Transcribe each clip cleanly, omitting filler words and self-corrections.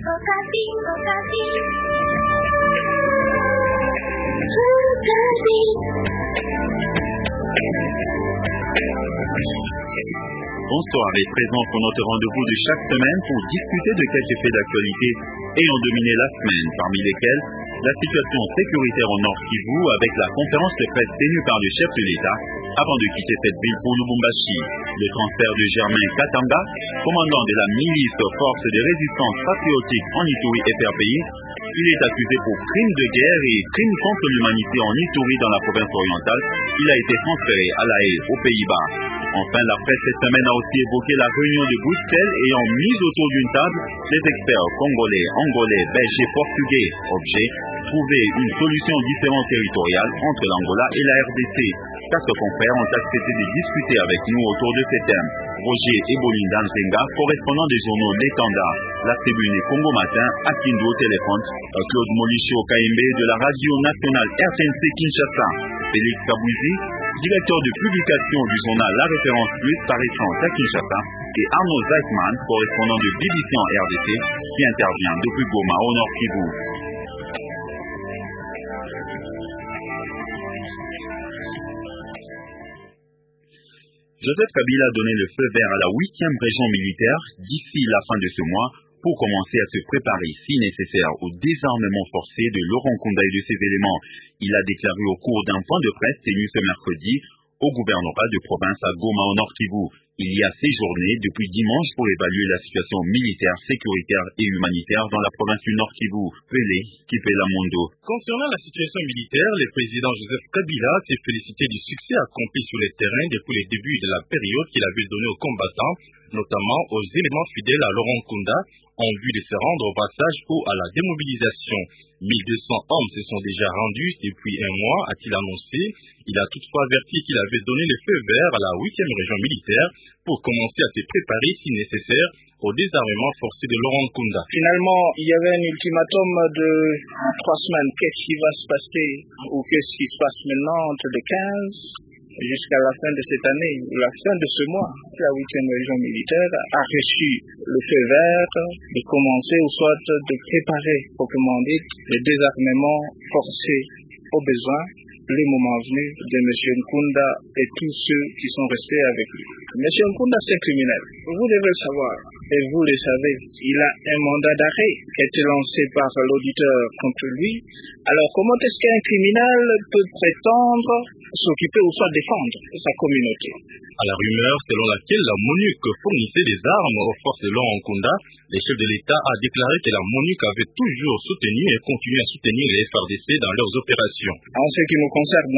Bonsoir et présent pour notre rendez-vous de chaque semaine pour discuter de quelques faits d'actualité ayant dominé la semaine, parmi lesquels la situation sécuritaire au Nord Kivu avec la conférence de presse tenue par le chef de l'État avant de quitter cette ville pour Lubumbashi, le transfert de Germain Katanga, commandant de la milice Force de résistance patriotique en Ituri FRPI. Il est accusé pour crimes de guerre et crimes contre l'humanité en Ituri dans la province orientale. Il a été transféré à La Haye, aux Pays-Bas. Enfin, la presse cette semaine a aussi évoqué la réunion de Bruxelles ayant mis autour d'une table les experts congolais, angolais, belges et portugais. Objet, trouver une solution différente territoriale entre l'Angola et la RDC. 4 confrères ont accepté de discuter avec nous autour de ces thèmes. Roger Ebolinda Nzenga, correspondant des journaux L'Étendard, La Tribune et Congo Matin, à Kindu au téléphone, Claude Molicho Kaimbe de la radio nationale RTNC Kinshasa, Félix Kabouzi, directeur de publication du journal La Référence Plus paraissant à Kinshasa, et Arnaud Zeitman, correspondant de BBC en RDC, qui intervient depuis Goma au Nord Kivu. Joseph Kabila a donné le feu vert à la 8e région militaire d'ici la fin de ce mois pour commencer à se préparer, si nécessaire, au désarmement forcé de Laurent Nkunda et de ses éléments. Il a déclaré au cours d'un point de presse tenu ce mercredi au gouvernorat de province à Goma au Nord Kivu. Il y a séjourné depuis dimanche pour évaluer la situation militaire, sécuritaire et humanitaire dans la province du Nord Kivu. Pelé, Kipela Mondo. Concernant la situation militaire, le président Joseph Kabila s'est félicité du succès accompli sur le terrain depuis le début de la période qu'il avait donnée aux combattants, notamment aux éléments fidèles à Laurent Nkunda, en vue de se rendre au passage ou à la démobilisation. 1200 hommes se sont déjà rendus depuis un mois, a-t-il annoncé. Il a toutefois averti qu'il avait donné le feu vert à la 8e région militaire pour commencer à se préparer, si nécessaire, au désarmement forcé de Laurent Nkunda. Finalement, il y avait un ultimatum de 3 semaines. Qu'est-ce qui va se passer ou qu'est-ce qui se passe maintenant entre le 15 jusqu'à la fin de cette année, la fin de ce mois? La 8e région militaire a reçu le feu vert de commencer ou soit de préparer, proprement dit, le désarmement forcé au besoin, le moment venu, de M. Nkunda et tous ceux qui sont restés avec lui. M. Nkunda, c'est un criminel. Vous devez le savoir. Et vous le savez, il a un mandat d'arrêt qui a été lancé par l'auditeur contre lui. Alors, comment est-ce qu'un criminel peut prétendre s'occuper ou soit défendre sa communauté? À la rumeur selon laquelle la MONUC fournissait des armes aux forces de Laurent Nkunda, le chef de l'État a déclaré que la MONUC avait toujours soutenu et continue à soutenir les FARDC dans leurs opérations. En ce qui nous concerne,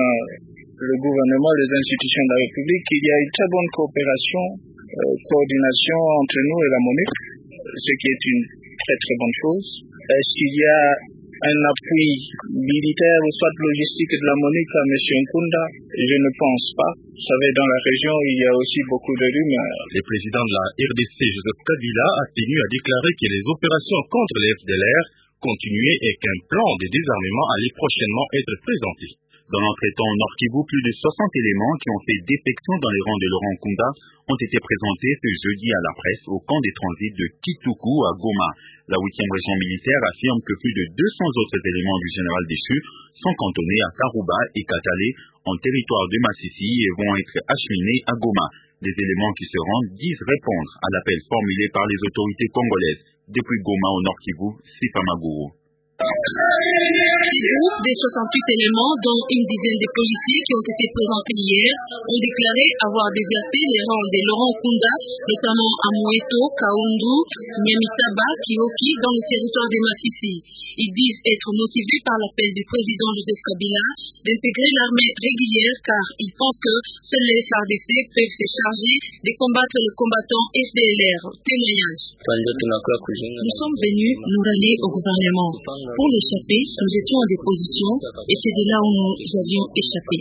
le gouvernement, les institutions de la République, il y a une très bonne coopération, coordination entre nous et la MONUC, ce qui est une très très bonne chose. Est-ce qu'il y a un appui militaire ou soit logistique de la MONUC à M. Nkunda? Je ne pense pas. Vous savez, dans la région, il y a aussi beaucoup de rumeurs. Le président de la RDC, Joseph Kabila, a tenu à déclarer que les opérations contre les FDLR continuaient et qu'un plan de désarmement allait prochainement être présenté. Dans l'entretemps au Nord Kivu, plus de 60 éléments qui ont fait défection dans les rangs de Laurent Nkunda ont été présentés ce jeudi à la presse au camp des transits de Kituku à Goma. La 8e région militaire affirme que plus de 200 autres éléments du général déchu sont cantonnés à Karouba et Katale en territoire de Massissi et vont être acheminés à Goma. Les éléments qui se rendent disent répondre à l'appel formulé par les autorités congolaises. Depuis Goma au Nord Kivu, Sipamaguru. Ce groupe de 68 éléments, dont une dizaine de policiers qui ont été présentés hier, ont déclaré avoir déserté les rangs de Laurent Nkunda, notamment à Moueto, Kaundu, Nyamitaba, Kihoki, dans le territoire de Massissi. Ils disent être motivés par l'appel du président Joseph Kabila d'intégrer l'armée régulière car ils pensent que seuls les FARDC peuvent se charger de combattre les combattants FDLR. Témoignage. Nous sommes venus nous rallier au gouvernement. Pour l'échapper, nous étions en déposition et c'est de là où nous avions échappé.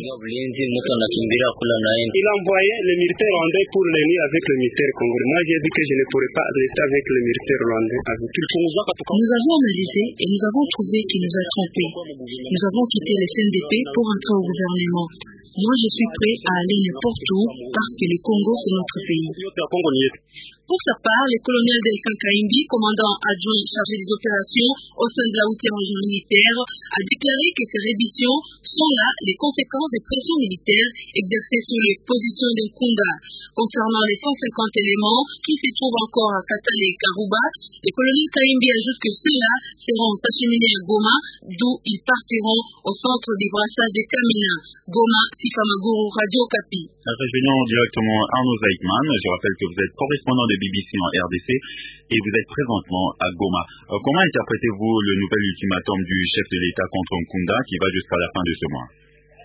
Il a envoyé les militaires rwandais pour l'unir avec les militaires congolais. Moi, j'ai dit que je ne pourrais pas rester avec les militaires rwandais. Nous avons analysé et nous avons trouvé qu'il nous a trompés. Nous avons quitté les CNDP pour entrer au gouvernement. Moi, je suis prêt à aller n'importe où parce que le Congo, c'est notre pays. Pour sa part, le colonel Delphin Kaimbi, commandant adjoint chargé des opérations au sein de la haute-état militaire, a déclaré que ces redditions sont là les conséquences des pressions militaires exercées sur les positions de Nkunda. Concernant les 150 éléments qui se trouvent encore à Katale et Karouba, le colonel Kaimbi ajoute que ceux-là seront acheminés à Goma, d'où ils partiront au centre des brassages de Kamina. Goma, Sifamaguru, Radio Okapi. Rejoignons directement Arnaud Zaitman. Je rappelle que vous êtes correspondant de BBC en RDC et vous êtes présentement à Goma. Comment interprétez-vous le nouvel ultimatum du chef de l'État contre Nkunda qui va jusqu'à la fin de ce mois?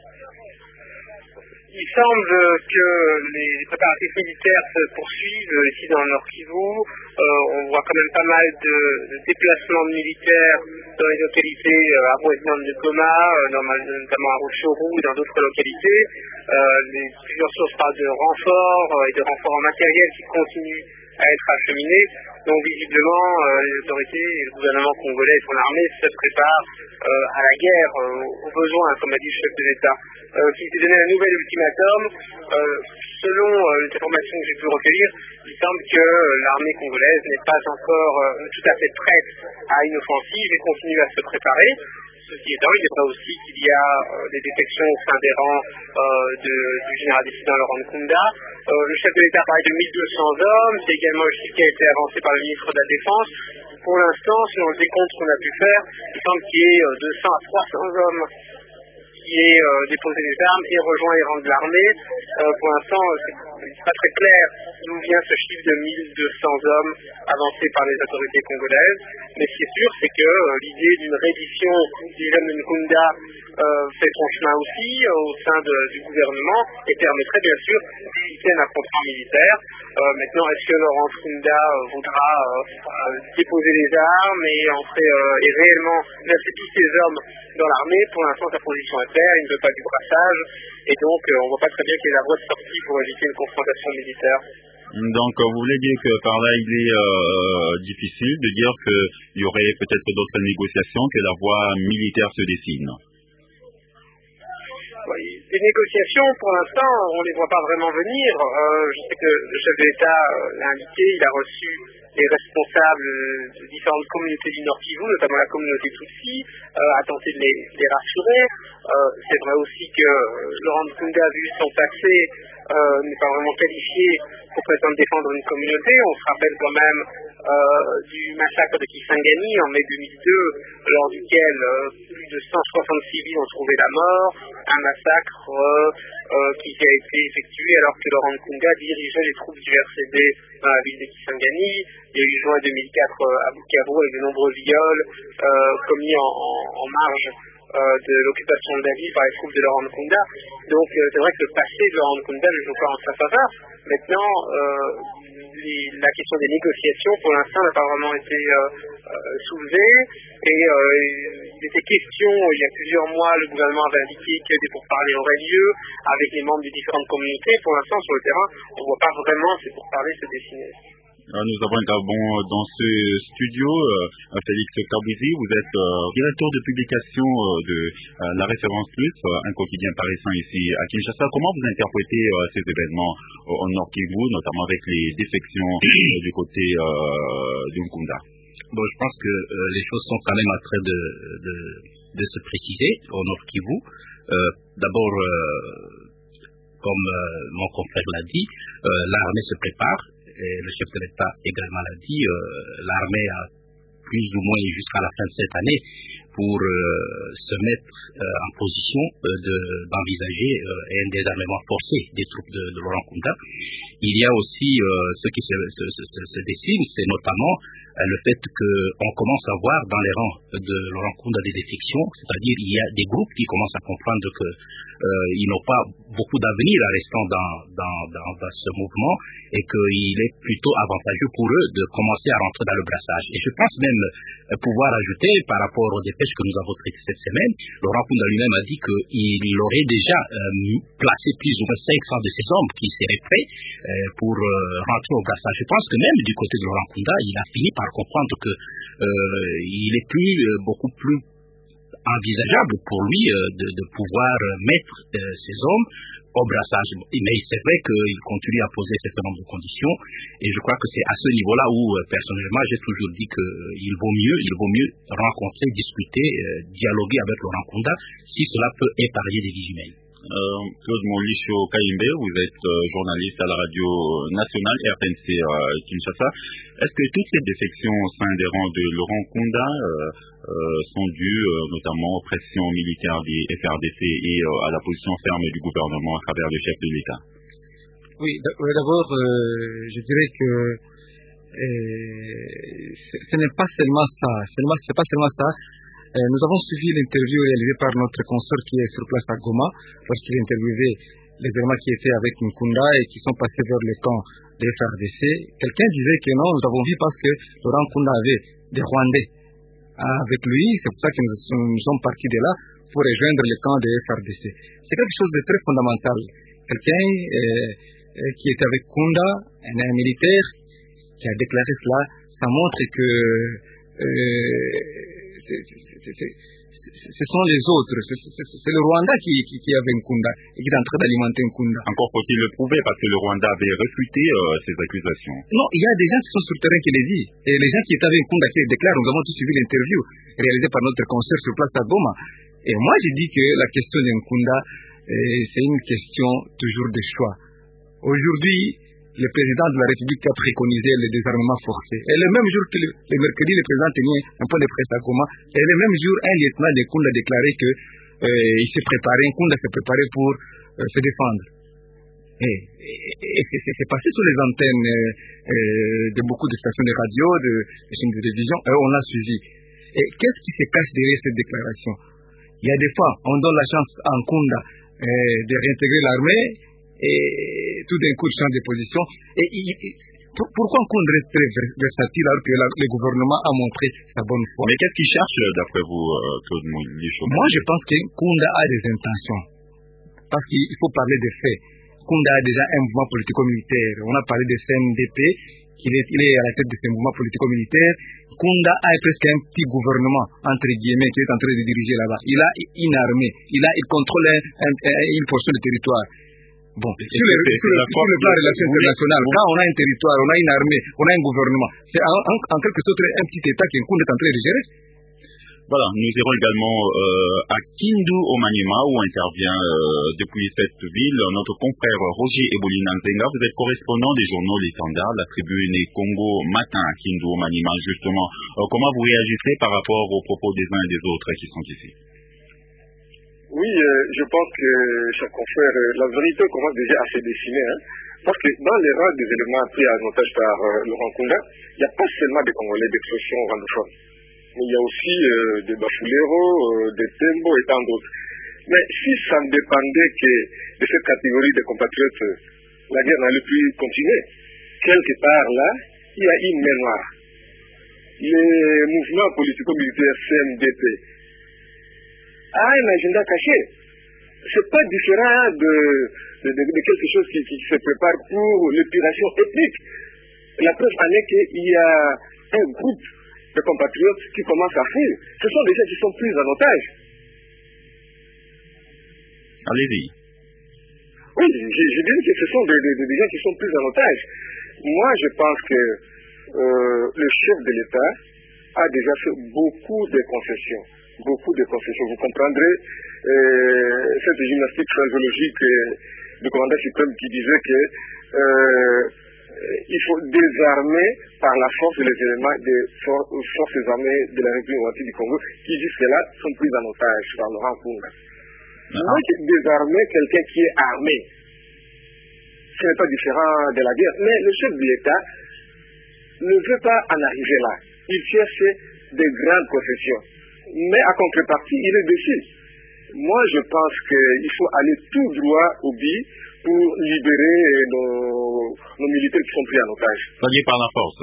Il semble que les préparatifs militaires se poursuivent ici dans le Nord Kivu. On voit quand même pas mal de déplacements militaires dans les localités à Boisement de Goma, notamment à Rutshuru et dans d'autres localités. Plusieurs sources parlent de renforts et de renforts en matériel qui continuent à être acheminés. Donc visiblement, les autorités et le gouvernement congolais et son armée se préparent à la guerre, aux besoins, comme a dit le chef de l'État. Qui s'est donné un nouvel ultimatum. Selon les informations que j'ai pu recueillir, il semble que l'armée congolaise n'est pas encore tout à fait prête à une offensive et continue à se préparer. Ceci étant, il est vrai aussi qu'il y a des défections au sein des rangs du général dissident Laurent Nkunda. Le chef de l'État parle de 1200 hommes, c'est également un chiffre qui a été avancé par le ministre de la Défense. Pour l'instant, selon le décompte qu'on a pu faire, il semble qu'il y ait 200 à 300 hommes qui aient déposé des armes et rejoint les rangs de l'armée. Pour l'instant, c'est pas très clair d'où vient ce chiffre de 1200 hommes avancé par les autorités congolaises. Mais ce qui est sûr, c'est que l'idée d'une reddition du jeune Nkunda fait son chemin aussi au sein du gouvernement et permettrait bien sûr d'éviter un affrontement militaire. Maintenant, est-ce que Laurent Nkunda voudra déposer les armes et réellement verser tous ses hommes dans l'armée? Pour l'instant, sa position est claire, il ne veut pas du brassage et donc on ne voit pas très bien quelle est la voie de sortie pour éviter une confrontation militaire. Donc, vous voulez dire que par là, il est difficile de dire qu'il y aurait peut-être d'autres négociations, que la voie militaire se dessine? Oui, les négociations, pour l'instant, on ne les voit pas vraiment venir. Je sais que le chef de l'État l'a indiqué, il a reçu les responsables de différentes communautés du Nord Kivu, notamment la communauté Tutsi, a tenté de les rassurer. C'est vrai aussi que Laurent Nkunda, vu son passé, n'est pas vraiment qualifié pour prétendre défendre une communauté. On se rappelle quand même du massacre de Kisangani en mai 2002, lors duquel plus de 160 civils ont trouvé la mort, un massacre qui a été effectué alors que Laurent Nkunda dirigeait les troupes du RCD dans la ville de Kisangani. Il y a eu juin 2004 à Bukavu avec de nombreux viols commis en marge de l'occupation de la ville par les troupes de Laurent Nkunda. Donc c'est vrai que le passé de Laurent Nkunda ne joue pas en sa faveur. Maintenant, la question des négociations, pour l'instant, n'a pas vraiment été soulevée. Et il était question, il y a plusieurs mois, le gouvernement avait indiqué que des pourparlers auraient lieu avec les membres des différentes communautés. Pour l'instant, sur le terrain, on ne voit pas vraiment ces pourparlers se dessiner. Nous avons dans ce studio Félix Kabouzi, vous êtes directeur de publication de La Référence Plus, un quotidien parisien ici à Kinshasa. Comment vous interprétez ces événements au Nord Kivu, notamment avec les défections du côté de Nkunda? Bon, je pense que les choses sont quand même en train de se préciser au Nord Kivu. D'abord, comme mon confrère l'a dit, l'armée se prépare. Et le chef de l'État également l'a dit, l'armée a plus ou moins jusqu'à la fin de cette année pour se mettre en position d'envisager un désarmement forcé des troupes de Laurent Nkunda. Il y a aussi ce qui se dessine, c'est notamment le fait qu'on commence à voir dans les rangs de Laurent Nkunda des défections, c'est-à-dire il y a des groupes qui commencent à comprendre qu'ils n'ont pas beaucoup d'avenir en restant dans ce mouvement et qu'il est plutôt avantageux pour eux de commencer à rentrer dans le brassage. Et je pense même pouvoir ajouter, par rapport aux dépêches que nous avons traitées cette semaine, Laurent Nkunda lui-même a dit qu'il aurait déjà placé plus ou moins 500 de ses hommes qui seraient prêts pour rentrer au brassage. Je pense que même du côté de Laurent Nkunda, il a fini par comprendre que il est beaucoup plus envisageable pour lui de pouvoir mettre ses hommes au brassage. Mais c'est vrai qu'il continue à poser un certain nombre de conditions et je crois que c'est à ce niveau-là où, personnellement, j'ai toujours dit qu'il vaut mieux rencontrer, discuter, dialoguer avec Laurent Nkunda si cela peut épargner des vies humaines. Claude Molicho Kayembe, vous êtes journaliste à la radio nationale RTNC Kinshasa. Est-ce que toutes ces défections au sein des rangs de Laurent Nkunda sont dues notamment aux pressions militaires des FRDC et à la position ferme du gouvernement à travers le chef de l'État? Oui, d'abord, je dirais que ce n'est pas seulement ça. C'est pas seulement ça. Nous avons suivi l'interview réalisée par notre consoeur qui est sur place à Goma, lorsqu'il interviewait les éléments qui étaient avec Nkunda et qui sont passés vers le camp des FRDC. Quelqu'un disait que non, nous avons vu parce que Laurent Nkunda avait des Rwandais avec lui, c'est pour ça que nous sommes partis de là pour rejoindre le camp des FRDC. C'est quelque chose de très fondamental. Quelqu'un qui était avec Nkunda, un militaire, qui a déclaré cela, ça montre que ce sont les autres. C'est le Rwanda qui est avec Nkunda et qui est en train d'alimenter Nkunda. Encore faut-il le prouver parce que le Rwanda avait réfuté ces accusations. Non, il y a des gens qui sont sur le terrain qui les disent. Et les gens qui étaient avec Nkunda qui les déclarent, nous avons tous suivi l'interview réalisée par notre consoeur sur place à Goma. Et moi, j'ai dit que la question de Nkunda, c'est une question toujours de choix. Aujourd'hui, le président de la République a préconisé le désarmement forcé. Et le même jour que le mercredi, le président tenait un point de presse à Goma, et le même jour, un lieutenant de Nkunda a déclaré qu'il s'est préparé, Nkunda s'est préparé pour se défendre. Et c'est passé sur les antennes de beaucoup de stations de radio, de chaînes de télévision, et on a suivi. Et qu'est-ce qui se cache derrière cette déclaration? Il y a des fois, on donne la chance à Nkunda de réintégrer l'armée, et tout d'un coup il change de position. Et pourquoi Nkunda reste très versatile alors que le gouvernement a montré sa bonne foi? Mais qu'est-ce qu'il cherche d'après vous, Claude Molicho? Moi je pense que Nkunda a des intentions. Parce qu'il faut parler des faits. Nkunda a déjà un mouvement politico-militaire. On a parlé de CNDP, il est à la tête de ce mouvement politico-militaire. Nkunda a presque un petit gouvernement, entre guillemets, qui est en train de diriger là-bas. Il a une armée, il contrôle une portion du territoire. Bon, sur le plan des relations internationales, quand on a un territoire, on a une armée, on a un gouvernement, c'est en quelque sorte un petit État qui Nkunda est en train de gérer. Voilà, nous irons également à Kindu au Maniema où intervient depuis cette ville notre confrère Roger Ebolina Nzenga. Vous êtes correspondant des journaux L'Étendard, La Tribune et Congo Matin à Kindu au Maniema justement. Comment vous réagissez par rapport aux propos des uns et des autres qui sont ici? Oui, je pense que, cher confrère, la vérité commence déjà à se dessiner. Parce que dans les rangs des éléments pris en otage par Laurent Nkunda, il n'y a pas seulement des Congolais d'expression rwandophones. Mais il y a aussi des Bafouleros, des Tembo et tant d'autres. Mais si ça ne dépendait que de cette catégorie de compatriotes, la guerre n'allait plus continuer. Quelque part là, il y a une main noire. Les mouvements politico-militaires CNDP a un agenda caché. C'est pas différent de quelque chose qui se prépare pour l'épuration ethnique. La preuve en est qu'il y a un groupe de compatriotes qui commencent à fuir. Ce sont des gens qui sont pris en otage. Allez-y. Oui, je dis que ce sont des gens qui sont pris en otage. Moi, je pense que le chef de l'État a déjà fait beaucoup de concessions. Vous comprendrez cette gymnastique phraséologique du commandant suprême qui disait que il faut désarmer par la force les éléments des forces armées de la République du Congo qui jusque-là sont pris en otage par Laurent Nkunda. Moi, désarmer quelqu'un qui est armé, ce n'est pas différent de la guerre. Mais le chef de l'État ne veut pas en arriver là. Il cherche des grandes concessions. Mais à contrepartie, il est déçu. Moi, je pense qu'il faut aller tout droit au but pour libérer nos militaires qui sont pris en otage. C'est-à-dire par la force.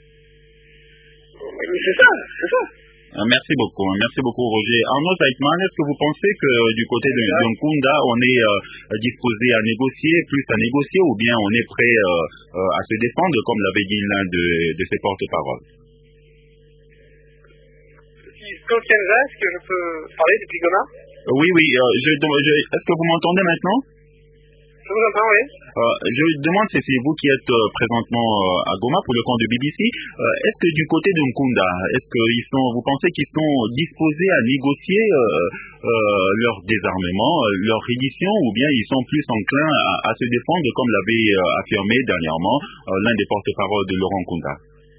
C'est ça. Merci beaucoup Roger. Arnaud Zeitman, est-ce que vous pensez que du côté de Nkunda, on est disposé à négocier, ou bien on est prêt à se défendre, comme l'avait dit l'un de ses porte-paroles? Est-ce que je peux parler depuis Goma? Oui. Est-ce que vous m'entendez maintenant? Je vous entends, oui. Je demande si c'est vous qui êtes présentement à Goma pour le compte de BBC. Est-ce que du côté de Nkunda, vous pensez qu'ils sont disposés à négocier leur désarmement, leur reddition, ou bien ils sont plus enclins à se défendre, comme l'avait affirmé dernièrement l'un des porte-paroles de Laurent Nkunda?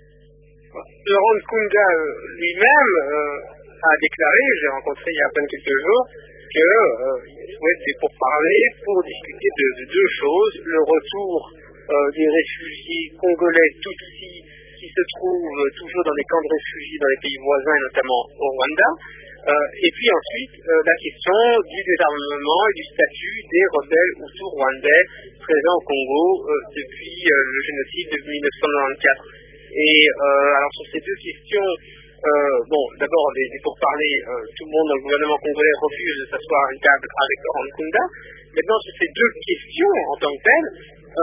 Laurent Nkunda lui-même a déclaré, j'ai rencontré il y a à peine quelques jours, qu'il souhaitait pourparler pour discuter de deux choses: le retour des réfugiés congolais Tutsis qui se trouvent toujours dans des camps de réfugiés dans les pays voisins, et notamment au Rwanda, et puis ensuite la question du désarmement et du statut des rebelles hutus rwandais présents au Congo depuis le génocide de 1994. Et alors sur ces deux questions, d'abord les pourparlers, tout le monde dans le gouvernement congolais refuse de s'asseoir à une table avec Laurent Nkunda. Maintenant, sur ces deux questions en tant que telles,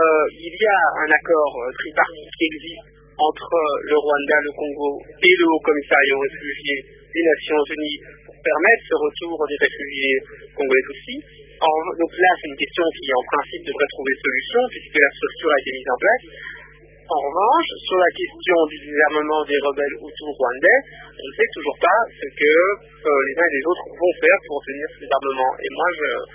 il y a un accord tripartite qui existe entre le Rwanda, le Congo et le Haut Commissariat aux réfugiés des Nations Unies pour permettre ce retour des réfugiés congolais aussi. Donc là, c'est une question qui, en principe, devrait trouver solution puisque la structure a été mise en place. En revanche, sur la question du désarmement des rebelles hutus rwandais, on ne sait toujours pas ce que les uns et les autres vont faire pour obtenir ce désarmement. Et moi,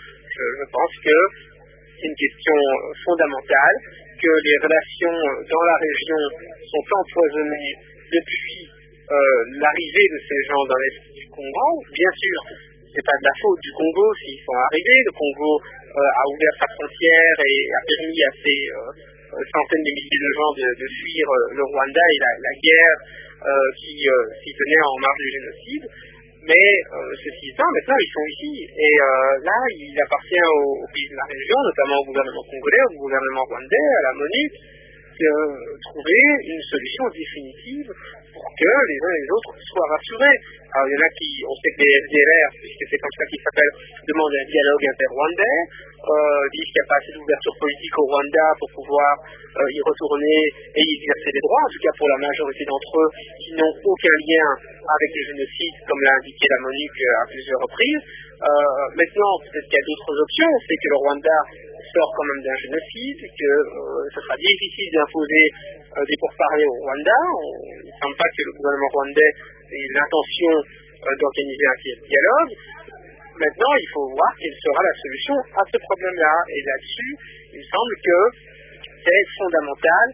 je pense que c'est une question fondamentale, que les relations dans la région sont empoisonnées depuis l'arrivée de ces gens dans l'est du Congo. Bien sûr, c'est pas de la faute du Congo s'ils sont arrivés. Le Congo a ouvert sa frontière et a permis à ces centaines de milliers de gens de fuir le Rwanda et la guerre qui s'y tenait en marge du génocide. Mais ceci étant, maintenant ils sont ici. Et là, il appartient aux pays de la région, notamment au gouvernement congolais, au gouvernement rwandais, à la MONUC, de trouver une solution définitive pour que les uns et les autres soient rassurés. Alors il y en a qui, on sait que les FDLR, puisque c'est comme ça qu'ils s'appellent, demandent un dialogue inter-rwandais, disent qu'il n'y a pas assez d'ouverture politique au Rwanda pour pouvoir y retourner et y exercer des droits, en tout cas pour la majorité d'entre eux qui n'ont aucun lien avec le génocide, comme l'a indiqué la MONUC à plusieurs reprises. Maintenant, peut-être qu'il y a d'autres options, c'est que le Rwanda sort quand même d'un génocide, que ce sera difficile d'imposer des pourparlers au Rwanda. Il ne semble pas que le gouvernement rwandais ait l'intention d'organiser un dialogue. Maintenant, il faut voir quelle sera la solution à ce problème-là. Et là-dessus, il me semble que c'est fondamental.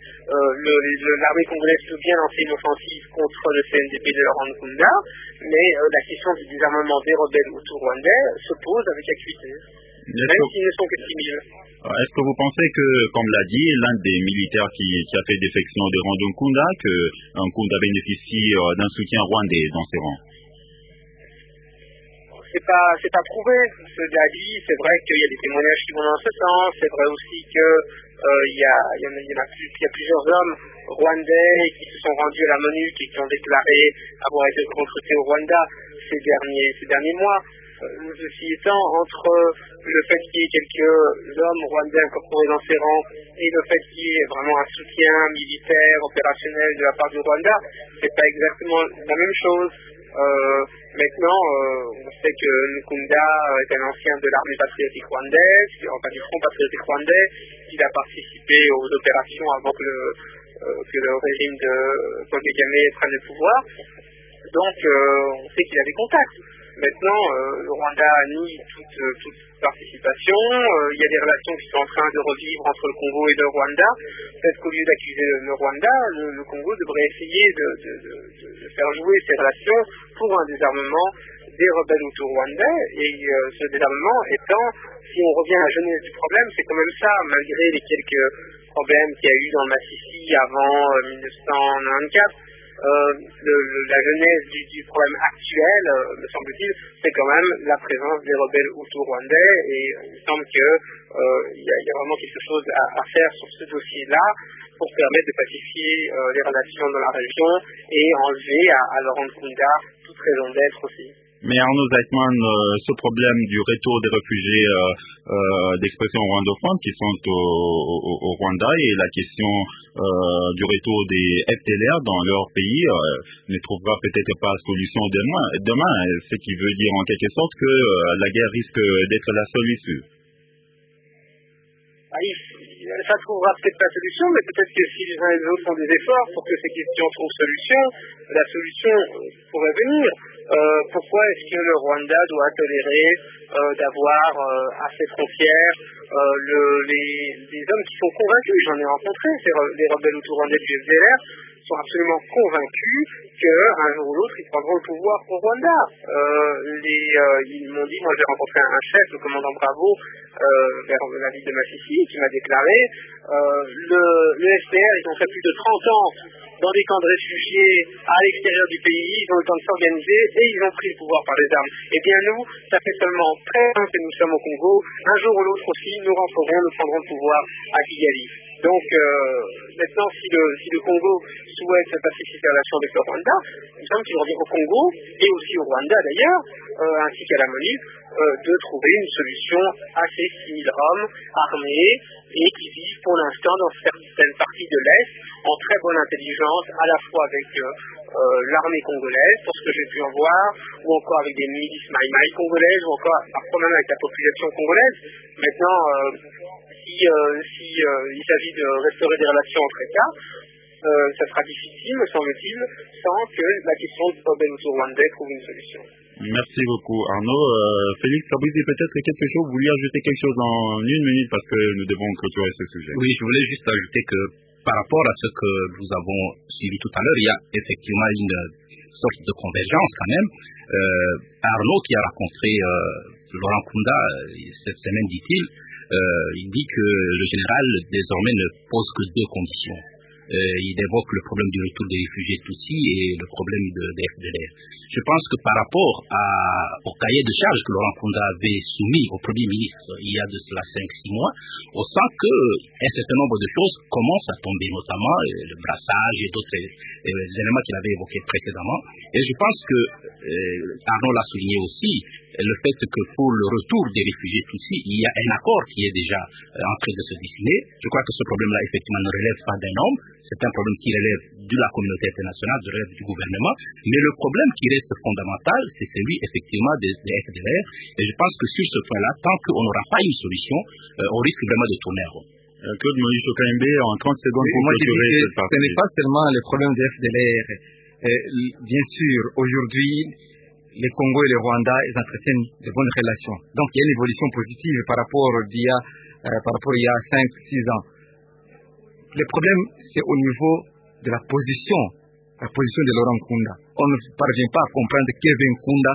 L'armée congolaise peut bien lancer une offensive contre le CNDP de Laurent Nkunda, mais la question du désarmement des rebelles hutus rwandais se pose avec acuité, même s'ils ne sont que 6 000. Est-ce que vous pensez que, comme l'a dit l'un des militaires qui a fait défection de Laurent Nkunda, que Nkunda bénéficie d'un soutien rwandais dans ses rangs? C'est pas prouvé. Cela dit, c'est vrai qu'il y a des témoignages qui vont dans ce sens. C'est vrai aussi que il y a plusieurs hommes rwandais qui se sont rendus à la MONUC et qui ont déclaré avoir été recrutés au Rwanda ces derniers mois. Ceci étant, entre le fait qu'il y ait quelques hommes rwandais incorporés dans ces rangs et le fait qu'il y ait vraiment un soutien militaire, opérationnel de la part du Rwanda, c'est pas exactement la même chose. Maintenant, on sait que Nkunda est un ancien de l'armée patriotique rwandaise, enfin du Front patriotique rwandais. Il a participé aux opérations avant que le régime de Paul Kagame prenne le pouvoir. Donc, on sait qu'il a des contacts. Maintenant, le Rwanda nie toute participation. Il y a des relations qui sont en train de revivre entre le Congo et le Rwanda. Peut-être qu'au lieu d'accuser le Rwanda, le Congo devrait essayer de faire jouer ces relations pour un désarmement des rebelles hutus rwandais. Et ce désarmement étant, si on revient à la genèse du problème, c'est quand même ça, malgré les quelques problèmes qu'il y a eu dans le Massissi avant 1994. La genèse du problème actuel, me semble-t-il, c'est quand même la présence des rebelles hutus rwandais, et il me semble qu'il y a vraiment quelque chose à faire sur ce dossier-là pour permettre de pacifier les relations dans la région et enlever à Laurent Nkunda toute raison d'être aussi. Mais Arnaud Zeitman, ce problème du retour des réfugiés d'expression rwandophone qui sont au Rwanda et la question du retour des FDLR dans leur pays ne trouvera peut-être pas solution demain, ce qui veut dire en quelque sorte que la guerre risque d'être la seule issue. ça trouvera peut-être pas solution, mais peut-être que si les uns et les autres font des efforts pour que ces questions trouvent solution, la solution pourrait venir. Pourquoi est-ce que le Rwanda doit tolérer d'avoir à ses frontières les hommes qui sont convaincus, j'en ai rencontré, les rebelles autour-rwandais du FDLR, sont absolument convaincus qu'un jour ou l'autre, ils prendront le pouvoir au Rwanda. Ils m'ont dit, moi j'ai rencontré un chef, le commandant Bravo, vers la ville de Massissi, qui m'a déclaré, le FDR, ils ont fait plus de 30 ans dans des camps de réfugiés à l'extérieur du pays, ils ont eu le temps de s'organiser et ils ont pris le pouvoir par les armes. Eh bien nous, ça fait seulement 13 ans que nous sommes au Congo, un jour ou l'autre aussi, nous rentrerons, nous prendrons le pouvoir à Kigali. Donc maintenant, si le Congo souhaite pacifier ses relations avec le Rwanda, il me semble qu'il revient au Congo, et aussi au Rwanda d'ailleurs, ainsi qu'à la MONUC, de trouver une solution à ces 6 000 hommes armés et qui vivent pour l'instant dans certaines parties de l'Est en très bonne intelligence, à la fois avec l'armée congolaise, pour ce que j'ai pu en voir, ou encore avec des milices maïmaï congolaises, ou encore parfois même avec la population congolaise. Maintenant, il s'agit de restaurer des relations entre États, ça sera difficile, me semble-t-il, sans que la question du problème autour-rwandais trouve une solution. Merci beaucoup Arnaud. Félix Kabouzi, peut-être quelque chose, vous vouliez ajouter quelque chose en 1 minute parce que nous devons clôturer ce sujet. Oui, je voulais juste ajouter que par rapport à ce que nous avons suivi tout à l'heure, il y a effectivement une sorte de convergence quand même. Arnaud qui a rencontré Laurent Nkunda cette semaine, dit-il, il dit que le général désormais ne pose que 2 conditions. Il évoque le problème du retour des réfugiés Tutsis et le problème des FDLR. Je pense que par rapport au cahier de charges que Laurent Nkunda avait soumis au Premier ministre il y a de cela 5-6 mois, on sent qu'un certain nombre de choses commencent à tomber, notamment le brassage et d'autres éléments qu'il avait évoqués précédemment. Et je pense que Arnaud l'a souligné aussi, le fait que pour le retour des réfugiés Tutsis, il y a un accord qui est déjà en train de se dessiner. Je crois que ce problème-là, effectivement, ne relève pas d'un homme. C'est un problème qui relève de la communauté internationale, relève du gouvernement. Mais le problème qui reste fondamental, c'est celui, effectivement, des FDLR. Et je pense que sur ce point-là, tant qu'on n'aura pas une solution, on risque vraiment de tourner en rond. Claude Moïse Okaimbe, en 30 secondes pour clôturer cette partie. Ce n'est pas seulement le problème des FDLR. Bien sûr, aujourd'hui, les Congo et le Rwanda, ils entretiennent de bonnes relations. Donc, il y a une évolution positive par rapport il y a 5-6 ans. Le problème, c'est au niveau de la position de Laurent Nkunda. On ne parvient pas à comprendre Kevin Nkunda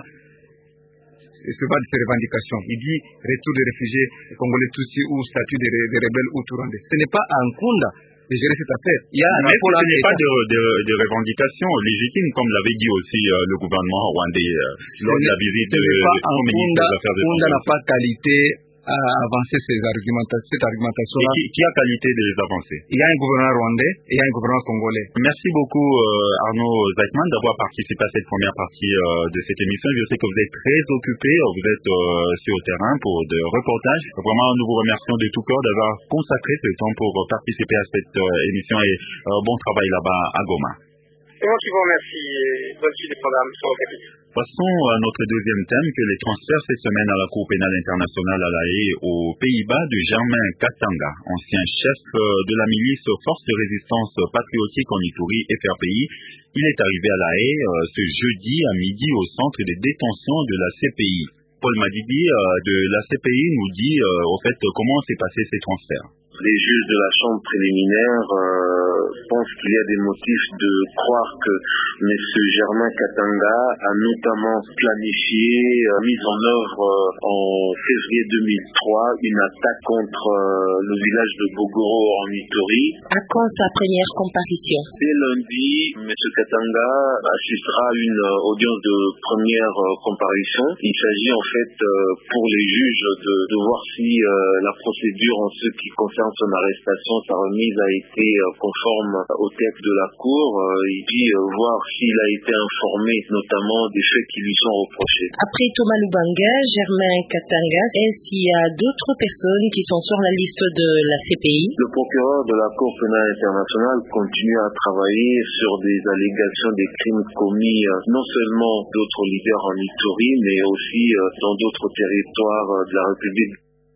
se bat de ses revendications. Il dit retour des réfugiés congolais Tutsis ou statut des rebelles Hutu-Rwandais. Ce n'est pas à Nkunda de gérer cette affaire. Il y a un rapport ce n'est pas de revendications légitimes, comme l'avait dit aussi le gouvernement rwandais lors de la visite du ministre des Affaires étrangères. Nkunda n'a pas qualité à avancer cette argumentation-là. Qui a qualité de les avancer? Il y a un gouvernement rwandais et il y a un gouvernement congolais. Merci beaucoup Arnaud Zeitzman d'avoir participé à cette première partie de cette émission. Je sais que vous êtes très occupé, vous êtes sur le terrain pour de reportages. Vraiment, nous vous remercions de tout cœur d'avoir consacré ce temps pour participer à cette émission et bon travail là-bas à Goma. C'est moi qui vous remercie et bonne suite des programmes sur le capitaine. Passons à notre deuxième thème, que les transferts cette semaine à la Cour pénale internationale à La Haye aux Pays-Bas de Germain Katanga, ancien chef de la milice Force de résistance patriotique en Ituri, FRPI. Il est arrivé à La Haye ce jeudi à midi au centre de détention de la CPI. Paul Madidi de la CPI nous dit au fait comment s'est passé ces transferts. Les juges de la chambre préliminaire pensent qu'il y a des motifs de croire que M. Germain Katanga a notamment planifié, mis en œuvre en février 2003, une attaque contre le village de Bogoro en Ituri. À quand sa première comparution? Dès lundi, M. Katanga assistera à une audience de première comparution. Il s'agit en fait pour les juges de voir si la procédure en ce qui concerne son arrestation, sa remise a été conforme au texte de la Cour, et puis voir s'il a été informé notamment des faits qui lui sont reprochés. Après Thomas Lubanga, Germain Katanga, est-ce qu'il y a d'autres personnes qui sont sur la liste de la CPI? Le procureur de la Cour pénale internationale continue à travailler sur des allégations des crimes commis non seulement d'autres leaders en Ituri, mais aussi dans d'autres territoires de la République.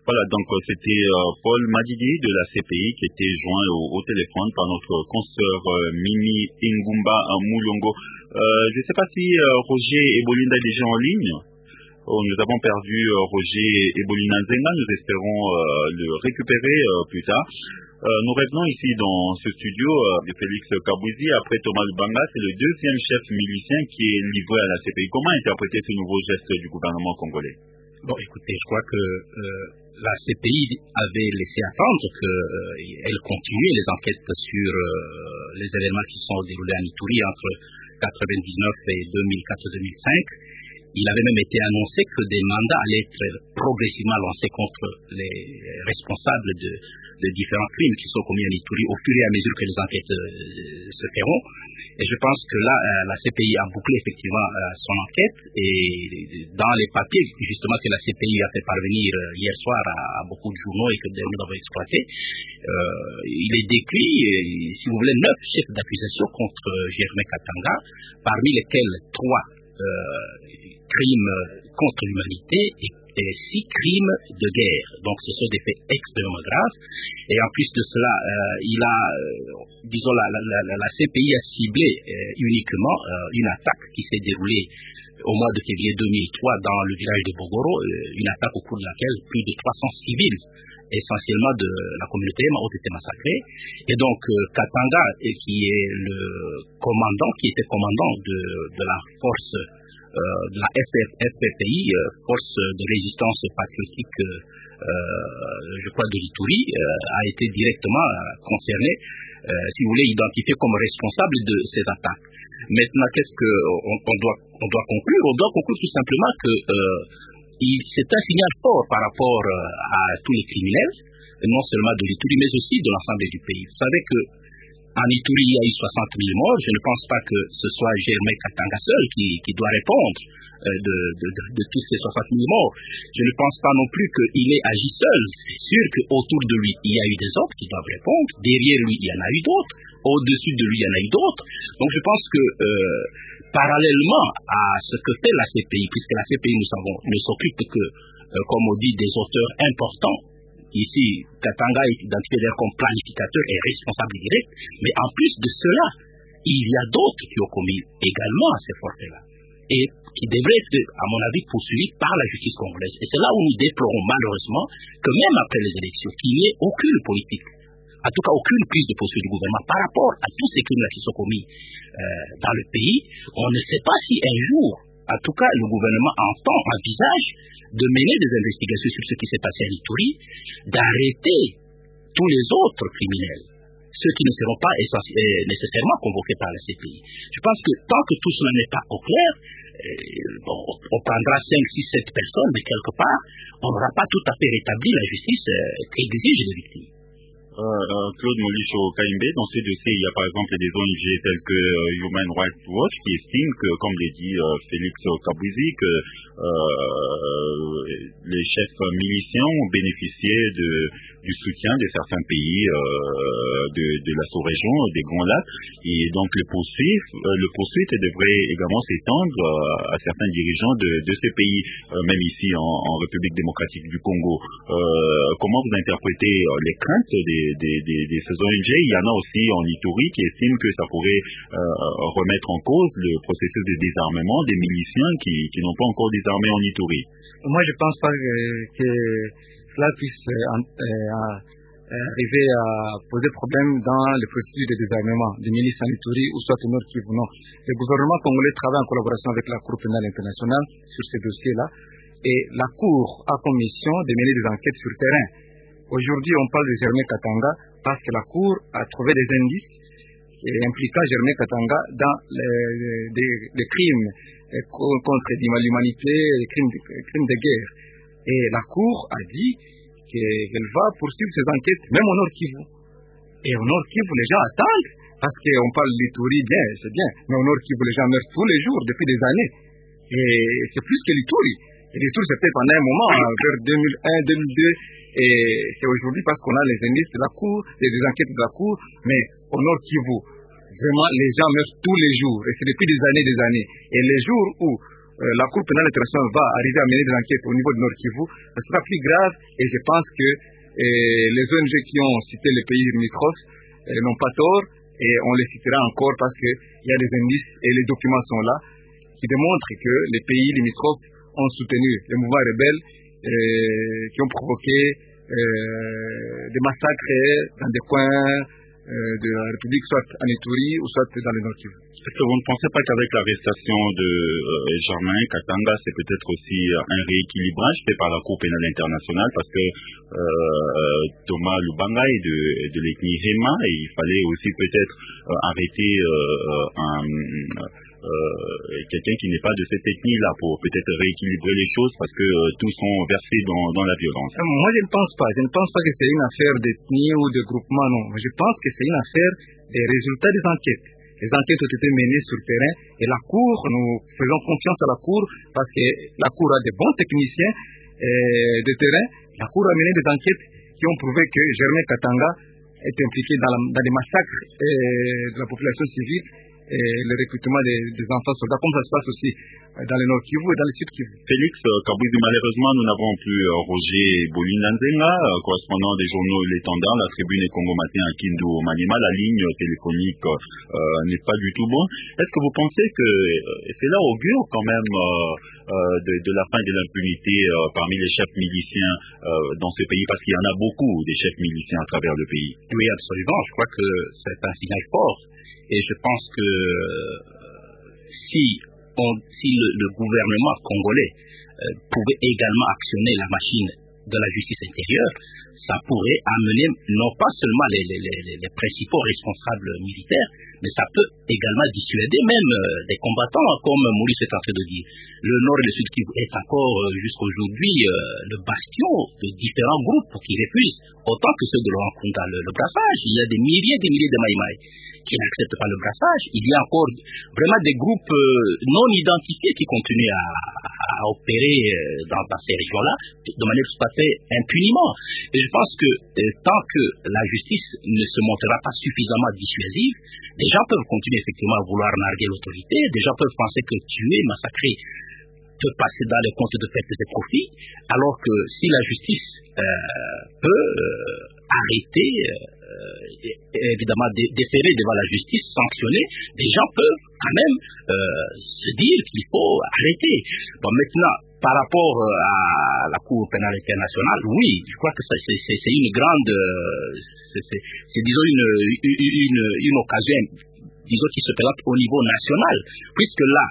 Voilà, donc c'était Paul Madidi de la CPI qui était joint au téléphone par notre consoeur Mimi Ingumba Moulongo. Je ne sais pas si Roger Ebolinda est déjà en ligne. Nous avons perdu Roger Ebolina Nzenga, nous espérons le récupérer plus tard. Nous revenons ici dans ce studio de Félix Kabouzi. Après Thomas Lubanga, c'est le deuxième chef milicien qui est livré à la CPI. Comment interpréter ce nouveau geste du gouvernement congolais? Bon, écoutez, je crois que la CPI avait laissé attendre qu'elle continuait les enquêtes sur les événements qui sont déroulés à Ituri entre 1999 et 2004-2005. Il avait même été annoncé que des mandats allaient être progressivement lancés contre les responsables de différents crimes qui sont commis en Ituri au fur et à mesure que les enquêtes se feront. Et je pense que là, la CPI a bouclé effectivement son enquête et dans les papiers justement que la CPI a fait parvenir hier soir à beaucoup de journaux et que nous avons exploité, il est décrit, si vous voulez, 9 chefs d'accusation contre Germain Katanga, parmi lesquels 3 crimes contre l'humanité et 6 crimes de guerre. Donc ce sont des faits extrêmement graves. Et en plus de cela, la CPI a ciblé uniquement une attaque qui s'est déroulée au mois de février 2003 dans le village de Bogoro, une attaque au cours de laquelle plus de 300 civils, essentiellement de la communauté, ont été massacrés. Et donc Katanga, qui était commandant de la force de la FPPI, force de résistance patriotique, je crois, de l'Ituri, a été directement concerné, si vous voulez, identifié comme responsable de ces attaques. Maintenant, qu'est-ce qu'on doit conclure? On doit conclure tout simplement que c'est un signal fort par rapport à tous les criminels, non seulement de l'Ituri, mais aussi de l'ensemble du pays. Vous savez que en Ituri, il y a eu 60 000 morts. Je ne pense pas que ce soit Germain Katanga seul qui doit répondre de tous ces 60 000 morts. Je ne pense pas non plus qu'il ait agi seul. C'est sûr qu'autour de lui, il y a eu des autres qui doivent répondre. Derrière lui, il y en a eu d'autres. Au-dessus de lui, il y en a eu d'autres. Donc je pense que parallèlement à ce que fait la CPI, puisque la CPI, nous savons, ne s'occupe que, comme on dit, des auteurs importants. Ici, Katanga est identifié comme planificateur et responsable direct, mais en plus de cela, il y a d'autres qui ont commis également ces faits-là et qui devraient être, à mon avis, poursuivis par la justice congolaise. Et c'est là où nous déplorons malheureusement que même après les élections, qu'il n'y ait aucune politique, en tout cas aucune prise de posture du gouvernement par rapport à tous ces crimes qui sont commis dans le pays. On ne sait pas si un jour, en tout cas, le gouvernement envisage de mener des investigations sur ce qui s'est passé à Ituri, d'arrêter tous les autres criminels, ceux qui ne seront pas nécessairement convoqués par la CPI. Je pense que tant que tout cela n'est pas au clair, on prendra 5, 6, 7 personnes, mais quelque part, on n'aura pas tout à fait rétabli la justice qu'exigent les victimes. Claude Molicho Kaimbe, dans ce dossier, il y a par exemple des ONG telles que Human Rights Watch qui estiment que, comme l'a dit Félix Kabouzi, que les chefs miliciens ont bénéficié du soutien de certains pays de la sous-région, des Grands Lacs, et donc le poursuite devrait également s'étendre à certains dirigeants de ces pays, même ici en République démocratique du Congo. Comment vous interprétez les craintes de ces ONG? Il y en a aussi en Ituri qui estiment que ça pourrait remettre en cause le processus de désarmement des miliciens qui n'ont pas encore désarmé en Ituri. Moi, je ne pense pas que cela puisse arriver à poser problème dans le processus de désarmement des milices en Ituri ou soit au Nord Kivu. Non. Le gouvernement congolais travaille en collaboration avec la Cour pénale internationale sur ces dossiers-là et la Cour a comme mission de mener des enquêtes sur terrain. Aujourd'hui, on parle de Germain Katanga parce que la Cour a trouvé des indices impliquant Germain Katanga dans des crimes contre l'humanité, les crimes de guerre. Et la Cour a dit qu'elle va poursuivre ces enquêtes, même au Nord Kivu. Et au Nord Kivu, les gens attendent, parce qu'on parle d'Ituri, bien, c'est bien, mais au Nord Kivu, les gens meurent tous les jours, depuis des années. Et c'est plus que l'Ituri. Et l'Ituri, c'était pendant un moment, vers 2001, 2002, et c'est aujourd'hui parce qu'on a les indices de la Cour, des enquêtes de la Cour, mais au Nord Kivu, vraiment, les gens meurent tous les jours, et c'est depuis des années. Et les jours où la Cour pénale internationale va arriver à mener des enquêtes au niveau du Nord Kivu, ce sera plus grave et je pense que les ONG qui ont cité les pays limitrophes n'ont pas tort et on les citera encore parce qu'il y a des indices et les documents sont là qui démontrent que les pays limitrophes ont soutenu les mouvements rebelles qui ont provoqué des massacres dans des coins de la République, soit en Ituri ou soit dans le Nord Kivu. Est-ce que vous ne pensez pas qu'avec l'arrestation de Germain Katanga, c'est peut-être aussi un rééquilibrage fait par la Cour pénale internationale parce que Thomas Lubanga est de l'ethnie Hema et il fallait aussi peut-être arrêter quelqu'un qui n'est pas de cette ethnie-là pour peut-être rééquilibrer les choses parce que tous sont versés dans la violence. Moi, je ne pense pas. Je ne pense pas que c'est une affaire d'ethnie ou de groupement, non. Je pense que c'est une affaire des résultats des enquêtes. Les enquêtes ont été menées sur le terrain et la Cour, nous faisons confiance à la Cour parce que la Cour a des bons techniciens de terrain. La Cour a mené des enquêtes qui ont prouvé que Germain Katanga est impliqué dans les massacres de la population civile et le recrutement des enfants soldats, comme ça se passe aussi dans le Nord Kivu et dans le Sud Kivu. Félix Kabouzi, malheureusement, nous n'avons plus Roger Bolinanzenga, correspondant des journaux L'Étendard, La Tribune et Congo Matin à Kindu au Maniema. La ligne téléphonique n'est pas du tout bonne. Est-ce que vous pensez que cela augure quand même de la fin de l'impunité parmi les chefs miliciens dans ce pays, parce qu'il y en a beaucoup des chefs miliciens à travers le pays? Oui, absolument. Je crois que c'est un signal fort. Et je pense que si le gouvernement congolais pouvait également actionner la machine de la justice intérieure, ça pourrait amener non pas seulement les principaux responsables militaires, mais ça peut également dissuader même des combattants, comme Maurice est en train de dire. Le Nord et le Sud Kivu est encore jusqu'aujourd'hui le bastion de différents groupes qui refusent, autant que ceux de Laurent Kunda, le brassage. Il y a des milliers de Maïmaï qui n'acceptent pas le brassage. Il y a encore vraiment des groupes non identifiés qui continuent à opérer dans ces régions-là de manière tout à fait impuniment. Et je pense que tant que la justice ne se montrera pas suffisamment dissuasive, les gens peuvent continuer effectivement à vouloir narguer l'autorité, des gens peuvent penser que tuer, massacrer peut passer dans les comptes de pertes et profits, alors que si la justice peut arrêter, évidemment déférer devant la justice, sanctionner, des gens peuvent quand même se dire qu'il faut arrêter. Bon, maintenant, par rapport à la Cour pénale internationale, oui, je crois que c'est une grande, c'est disons une occasion, disons qui se présente au niveau national, puisque là,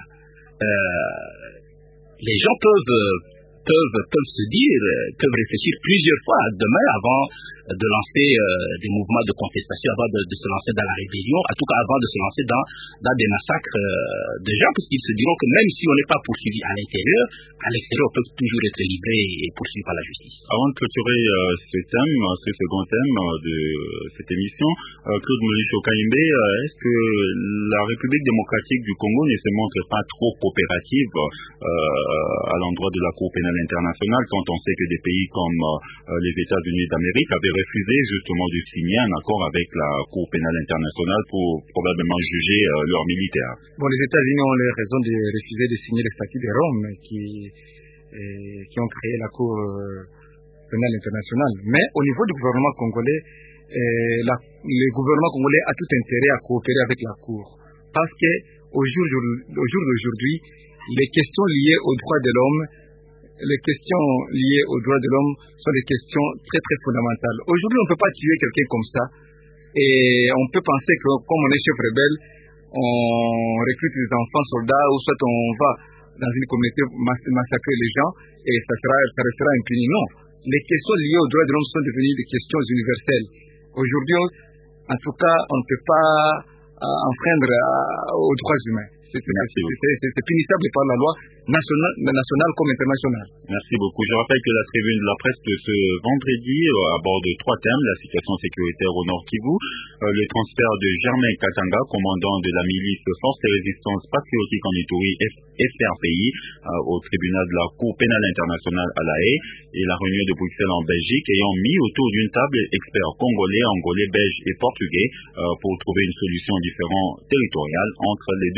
les gens peuvent se dire, peuvent réfléchir plusieurs fois demain avant de lancer des mouvements de contestation, avant de se lancer dans la rébellion, en tout cas avant de se lancer dans des massacres de gens, parce qu'ils se diront que même si on n'est pas poursuivi à l'extérieur, on peut toujours être livré et poursuivi par la justice. Avant de clôturer ce second thème de cette émission, Claude Molisho Kaimbe, est-ce que la République démocratique du Congo ne se montre pas trop coopérative à l'endroit de la Cour pénale internationale, quand on sait que des pays comme les États-Unis d'Amérique avaient refusé justement de signer un accord avec la Cour pénale internationale pour probablement juger leurs militaires? Bon, les États-Unis ont les raisons de refuser de signer le statut de Rome qui ont créé la Cour pénale internationale. Mais au niveau du gouvernement congolais, le gouvernement congolais a tout intérêt à coopérer avec la Cour. Parce que au jour d'aujourd'hui, les questions liées aux droits de l'homme, les questions liées aux droits de l'homme sont des questions très très fondamentales. Aujourd'hui, on ne peut pas tuer quelqu'un comme ça. Et on peut penser que comme on est chef rebelle, on recrute des enfants soldats ou soit on va dans une communauté massacrer les gens et ça restera impuni. Non. Les questions liées aux droits de l'homme sont devenues des questions universelles. Aujourd'hui, en tout cas, on ne peut pas enfreindre aux droits humains. C'est punissable par la loi nationale comme internationale. Merci beaucoup. Je rappelle que la tribune de la presse de ce vendredi aborde 3 thèmes: la situation sécuritaire au Nord Kivu, le transfert de Germain Katanga, commandant de la milice Force et Résistance Patriotique en Ituri, FRPI, au tribunal de la Cour pénale internationale à La Haye, et la réunion de Bruxelles en Belgique, ayant mis autour d'une table experts congolais, angolais, belges et portugais pour trouver une solution différente territoriale entre les deux pays.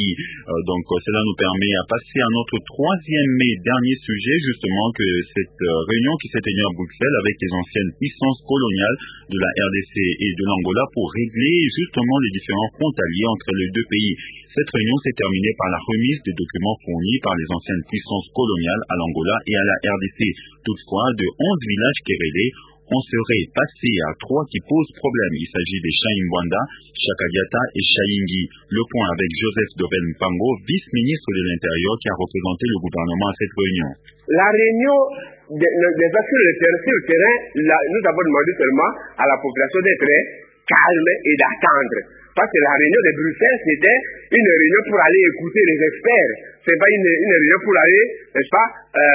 pays. Donc cela nous permet à passer à notre troisième et dernier sujet, justement, que cette réunion qui s'est tenue à Bruxelles avec les anciennes puissances coloniales de la RDC et de l'Angola pour régler justement les différents frontaliers entre les deux pays. Cette réunion s'est terminée par la remise des documents fournis par les anciennes puissances coloniales à l'Angola et à la RDC. Toutefois, de 11 villages querellés, on serait passé à 3 qui posent problème. Il s'agit des Chaimbwanda, Chakadiata et Chaingi. Le point avec Joseph Doben Mpango, vice-ministre de l'Intérieur qui a représenté le gouvernement à cette réunion. La réunion des actions sur le terrain, nous avons demandé seulement à la population d'être calme et d'attendre. Parce que la réunion de Bruxelles, c'était une réunion pour aller écouter les experts. C'est pas une réunion pour aller, n'est-ce pas,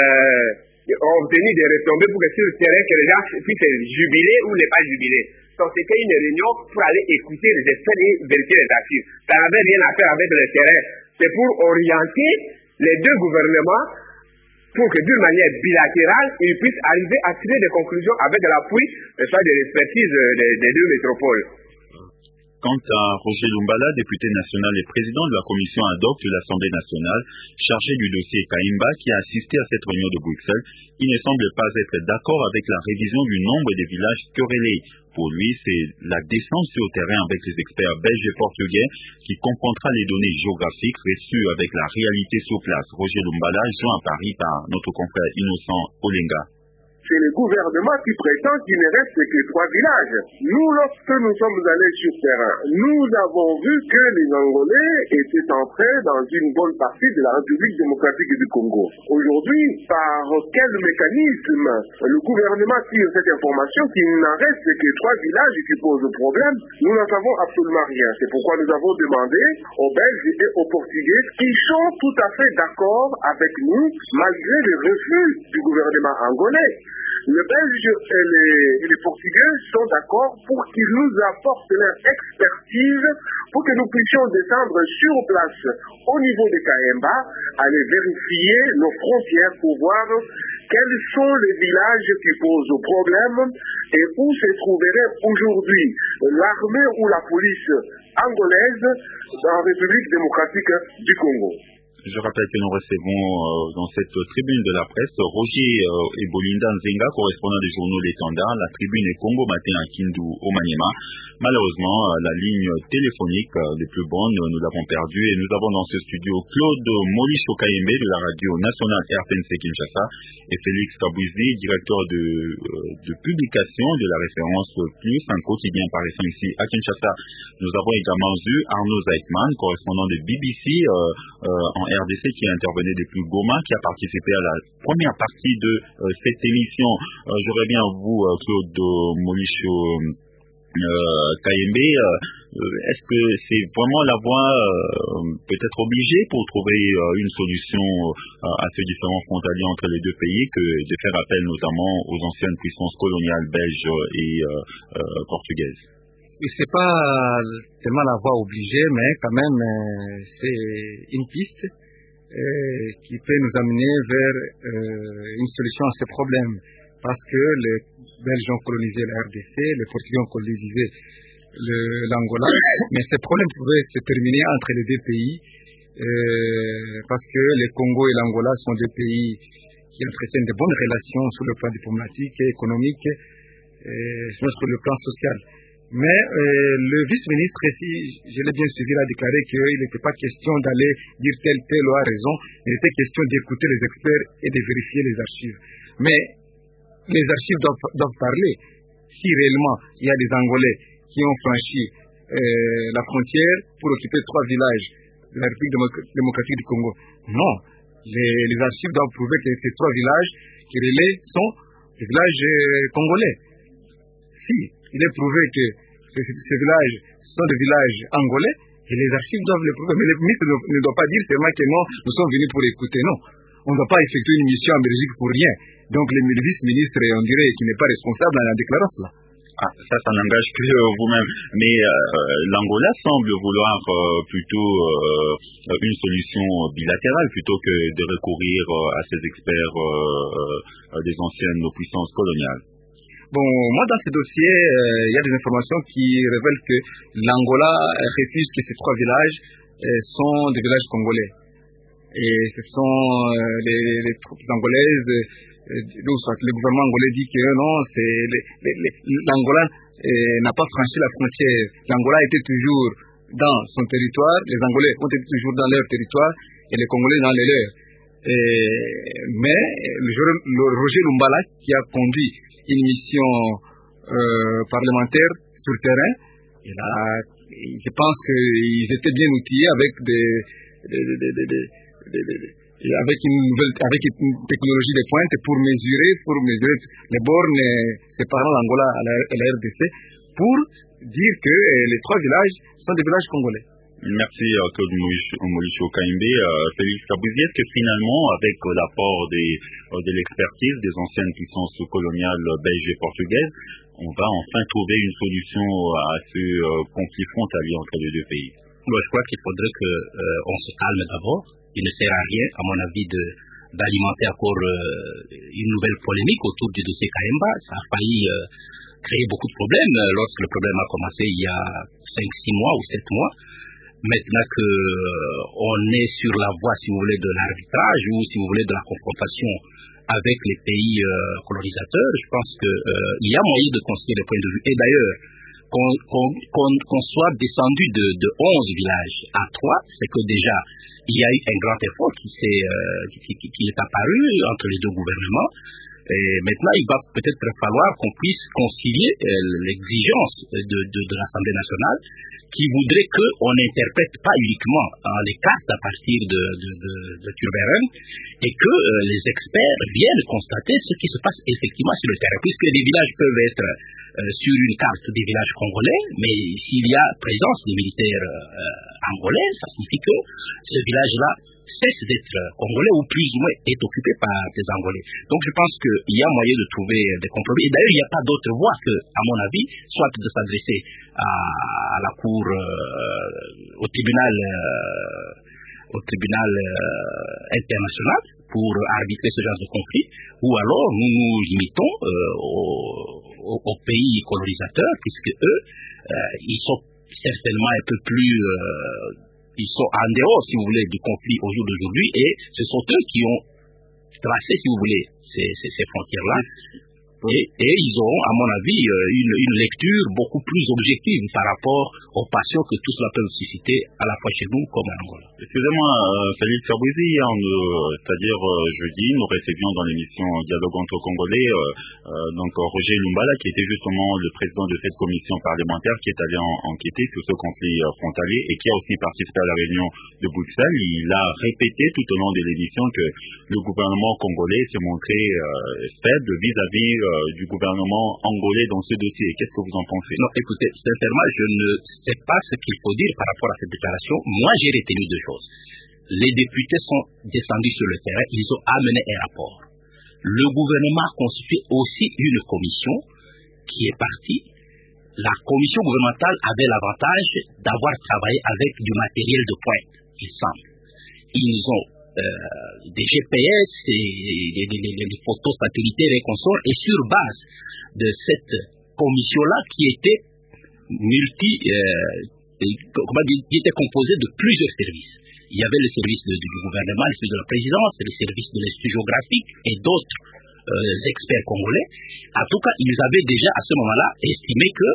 obtenir des retombées pour que sur le terrain, que les gens puissent jubiler ou ne pas jubiler. Donc c'était une réunion pour aller écouter les experts et vérifier les actifs. Ça n'avait rien à faire avec le terrain. C'est pour orienter les deux gouvernements pour que d'une manière bilatérale, ils puissent arriver à tirer des conclusions avec de l'appui de l'expertise des deux métropoles. Quant à Roger Lumbala, député national et président de la commission ad hoc de l'Assemblée nationale, chargé du dossier Kaimba, qui a assisté à cette réunion de Bruxelles, il ne semble pas être d'accord avec la révision du nombre des villages querellés. Pour lui, c'est la descente sur le terrain avec les experts belges et portugais qui confrontera les données géographiques reçues avec la réalité sur place. Roger Lumbala, joint à Paris par notre confrère Innocent Olenga. C'est le gouvernement qui prétend qu'il ne reste que 3 villages. Nous, lorsque nous sommes allés sur terrain, nous avons vu que les Angolais étaient entrés dans une bonne partie de la République démocratique du Congo. Aujourd'hui, par quel mécanisme le gouvernement tire cette information qu'il n'en reste que 3 villages qui posent problème? Nous n'en savons absolument rien. C'est pourquoi nous avons demandé aux Belges et aux Portugais qui sont tout à fait d'accord avec nous, malgré le refus du gouvernement angolais. Les Belges et les Portugais sont d'accord pour qu'ils nous apportent leur expertise pour que nous puissions descendre sur place au niveau de Kaemba, aller vérifier nos frontières pour voir quels sont les villages qui posent problème et où se trouverait aujourd'hui l'armée ou la police angolaise dans la République démocratique du Congo. Je rappelle que nous recevons dans cette tribune de la presse Roger Ebolinda Nzenga, correspondant des journaux L'Étendard, la tribune et Congo Matin à Kindu au Maniema. Malheureusement, la ligne téléphonique des plus bonnes, nous l'avons perdue et nous avons dans ce studio Claude Molisho Kayembe de la radio nationale RTNC Kinshasa et Félix Kabouzi, directeur de publication de la référence Plus, un quotidien paraissant ici à Kinshasa. Nous avons également eu Arnaud Zeitman, correspondant de BBC en RDC qui intervenait depuis Goma, qui a participé à la première partie de cette émission. Je reviens à vous, Claude Molisho Kayembe. Est-ce que c'est vraiment la voie peut-être obligée pour trouver une solution à ces différents frontaliers entre les deux pays que de faire appel notamment aux anciennes puissances coloniales belges et portugaises? C'est pas tellement la voie obligée, mais quand même c'est une piste qui peut nous amener vers une solution à ces problèmes. Parce que les Belges ont colonisé la RDC, les Portugais ont colonisé l'Angola, mais ces problèmes pouvaient se terminer entre les deux pays parce que le Congo et l'Angola sont deux pays qui entretiennent de bonnes relations sur le plan diplomatique et économique, sur le plan social. Mais le vice-ministre, si je l'ai bien suivi, a déclaré qu'il n'était pas question d'aller dire tel ou a raison, il était question d'écouter les experts et de vérifier les archives. Mais les archives doivent parler. Si réellement il y a des Angolais qui ont franchi la frontière pour occuper 3 villages de la République démocratique du Congo, non. Les archives doivent prouver que ces 3 villages qui relaient sont des villages congolais. Si il est prouvé que ces villages sont des villages angolais, et les archives doivent le prouver. Mais le ministre ne doit pas dire seulement que non, nous sommes venus pour écouter. Non, on ne doit pas effectuer une mission en Belgique pour rien. Donc le vice-ministre, on dirait qu'il n'est pas responsable en la déclarant cela. Ah, ça n'engage que vous-même. Mais l'Angola semble vouloir plutôt une solution bilatérale plutôt que de recourir à ces experts des anciennes puissances coloniales. Bon, moi dans ce dossier, il y a des informations qui révèlent que l'Angola refuse que ces 3 villages sont des villages congolais. Et ce sont les troupes angolaises, le gouvernement angolais dit que non, l'Angola n'a pas franchi la frontière. L'Angola était toujours dans son territoire, les Angolais ont été toujours dans leur territoire et les Congolais dans les leurs. Mais le Roger Lumbala, qui a conduit une mission parlementaire sur le terrain, je pense qu'ils étaient bien outillés avec avec une technologie de pointe pour mesurer les bornes séparant l'Angola à la RDC, pour dire que les trois villages sont des villages congolais. Merci Claude Moulicho Kaimbe. Félix Kabouzi, est-ce que finalement, avec l'apport de l'expertise des anciennes puissances coloniales belges et portugaises, on va enfin trouver une solution à ce conflit frontalier entre les deux pays? Moi, je crois qu'il faudrait qu'on se calme d'abord. Il ne sert à rien, à mon avis, d'alimenter encore une nouvelle polémique autour du dossier Kaimba. Ça a failli créer beaucoup de problèmes lorsque le problème a commencé il y a 5-6 mois ou 7 mois. Maintenant qu'on est sur la voie, si vous voulez, de l'arbitrage ou, si vous voulez, de la confrontation avec les pays colonisateurs, je pense qu'il y a moyen de construire des points de vue. Et d'ailleurs, qu'on soit descendu de 11 villages à 3, c'est que déjà, il y a eu un grand effort qui est apparu entre les deux gouvernements. Et maintenant, il va peut-être falloir qu'on puisse concilier l'exigence de l'Assemblée nationale qui voudrait qu'on n'interprète pas uniquement les cartes à partir de Turberen et que les experts viennent constater ce qui se passe effectivement sur le terrain. Puisque les villages peuvent être sur une carte des villages congolais, mais s'il y a présence des militaires angolais, ça signifie que ce village-là cesse d'être congolais ou plus ou moins est occupé par des Angolais. Donc je pense qu'il y a moyen de trouver des compromis. Et d'ailleurs, il n'y a pas d'autre voie que, à mon avis, soit de s'adresser à la Cour, au tribunal international pour arbitrer ce genre de conflit, ou alors nous nous limitons aux pays colonisateurs, puisque eux, ils sont certainement un peu plus... ils sont en dehors, si vous voulez, du conflit au jour d'aujourd'hui, et ce sont eux qui ont tracé, si vous voulez, ces frontières-là. Et ils auront, à mon avis, une lecture beaucoup plus objective par rapport aux passions que tout cela peut susciter à la fois chez nous comme en Angola. Excusez-moi, Félix Kabouzi, c'est-à-dire jeudi, nous recevions dans l'émission Dialogue entre Congolais, donc Roger Lumbala, qui était justement le président de cette commission parlementaire qui est allé enquêter sur ce conflit frontalier et qui a aussi participé à la réunion de Bruxelles. Il a répété tout au long de l'émission que le gouvernement congolais s'est montré faible vis-à-vis du gouvernement angolais dans ce dossier. Qu'est-ce que vous en pensez? Non, écoutez, sincèrement, je ne sais pas ce qu'il faut dire par rapport à cette déclaration. Moi, j'ai retenu deux choses. Les députés sont descendus sur le terrain, ils ont amené un rapport. Le gouvernement a constitué aussi une commission qui est partie. La commission gouvernementale avait l'avantage d'avoir travaillé avec du matériel de pointe, il semble. Ils ont des GPS, des photos satellitaires et consorts, et sur base de cette commission-là qui était qui était composée de plusieurs services. Il y avait le service du gouvernement, le service de la présidence, le service de l'Institut géographique et d'autres experts congolais. En tout cas, ils avaient déjà à ce moment-là estimé que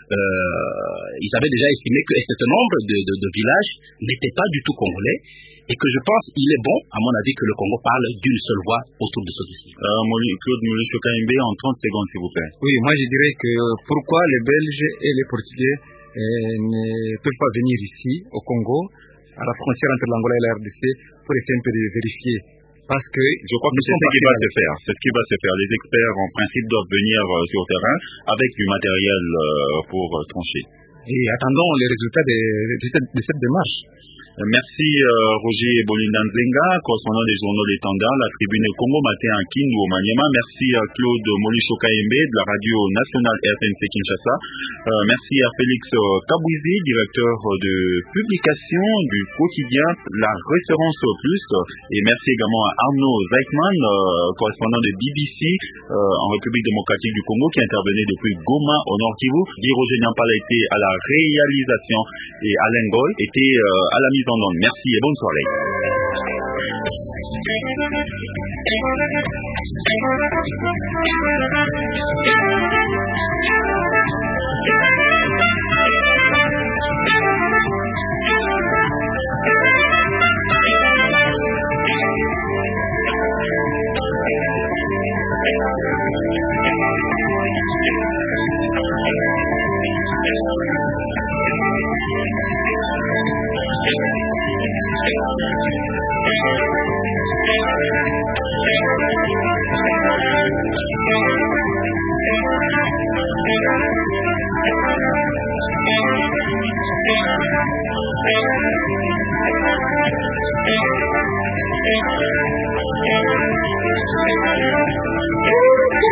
un certain nombre de villages n'étaient pas du tout congolais. Et que je pense qu'il est bon, à mon avis, que le Congo parle d'une seule voix autour de ce dossier. Claude Moulicho Kaimbe, en 30 secondes, s'il vous plaît. Oui, moi je dirais que pourquoi les Belges et les Portugais ne peuvent pas venir ici, au Congo, à la frontière entre l'Angola et la RDC, pour essayer un peu de vérifier. Parce que je crois que c'est ce qui va se faire. C'est ce qui va se faire. Les experts, en principe, doivent venir sur le terrain avec du matériel pour trancher. Et attendons les résultats de cette démarche. Merci Roger Bolindanzenga, correspondant des journaux L'Étendard, la Tribune Congo Matin à Kindu au Maniema. Merci à Claude Moulicho Kaimbe de la radio nationale RTNC Kinshasa. Merci à Félix Kabouzi, directeur de publication du quotidien La Référence Plus. Et merci également à Arnaud Zeichmann, correspondant de BBC en République démocratique du Congo, qui intervenait depuis Goma au Nord Kivu. Guy Roger Nyampala était à la réalisation et Alain Goy était à la mise indépendante. Merci et bonne soirée.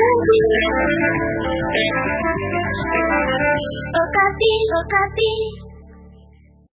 Okapi.